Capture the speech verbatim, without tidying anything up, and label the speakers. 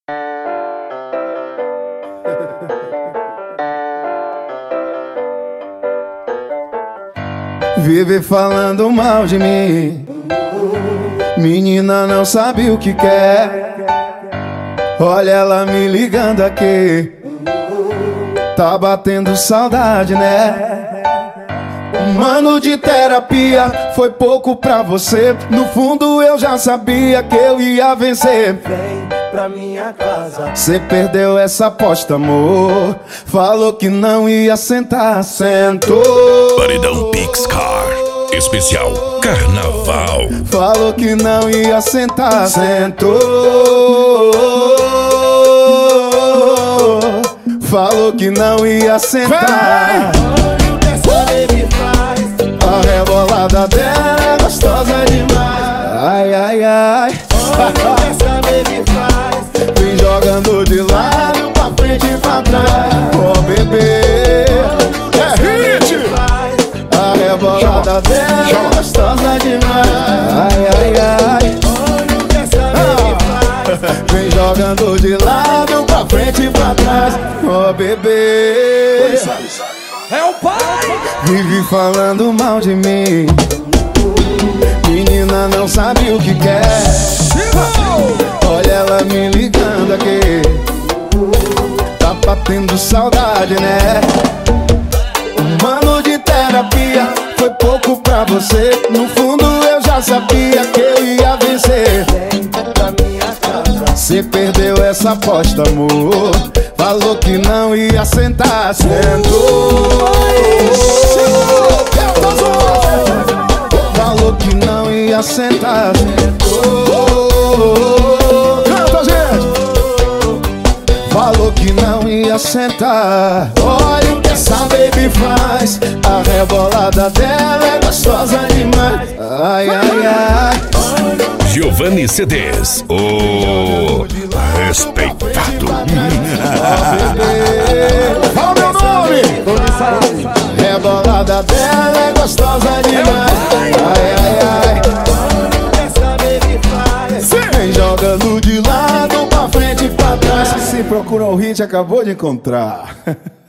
Speaker 1: Vive falando mal de mim, menina não sabe o que quer. Olha ela me ligando aqui, tá batendo saudade, né? Um ano de terapia foi pouco pra você. No fundo eu já sabia que eu ia vencer.
Speaker 2: Vem pra minha casa.
Speaker 1: Cê perdeu essa aposta, amor. Falou que não ia sentar, sentou.
Speaker 3: Paredão Pixcar, especial Carnaval.
Speaker 1: Falou que não ia sentar, sentou. Falou que não ia sentar.
Speaker 2: Olha o que essa baby faz.
Speaker 1: A rebolada dela é gostosa demais. Ai, ai, ai.
Speaker 2: Olha o que essa baby faz.
Speaker 1: Vem jogando de lado pra frente e pra trás. Oh, bebê, é hit. A rebolada dela é gostosa demais. Ai, ai, ai.
Speaker 2: Olha o que essa baby faz.
Speaker 1: Vem jogando de lado pra frente e pra trás. Oh, bebê,
Speaker 2: É o pai.
Speaker 1: vive falando mal de mim. Menina não sabe o que quer. Olha ela me ligando aqui, tá batendo saudade, né? Um ano de terapia foi pouco pra você. No fundo eu já sabia que eu ia vencer.
Speaker 2: Vem pra minha casa.
Speaker 1: Cê perdeu essa aposta, amor. Falou que não ia sentar, sentou. Falou que não ia sentar, sentou. Canta, gente! Falou que não ia sentar. Olha o que essa baby faz. A rebolada dela é gostosa demais. Ai, ai, ai.
Speaker 3: Giovanni C Ds, o respeitado.
Speaker 1: Fala meu nome! Rebolada dela é gostosa demais. Ai, ai, ai.
Speaker 2: Olha o que essa baby faz.
Speaker 1: Vem jogando de lado pra frente e pra trás. Se procura um hit, acabou de encontrar.